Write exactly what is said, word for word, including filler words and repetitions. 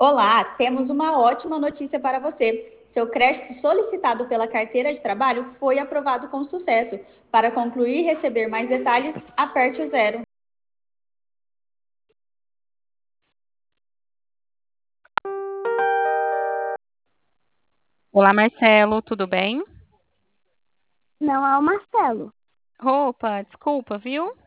Olá, temos uma ótima notícia para você. Seu crédito solicitado pela carteira de trabalho foi aprovado com sucesso. Para concluir e receber mais detalhes, aperte o zero. Olá, Marcelo, tudo bem? Não é o Marcelo. Opa, desculpa, viu?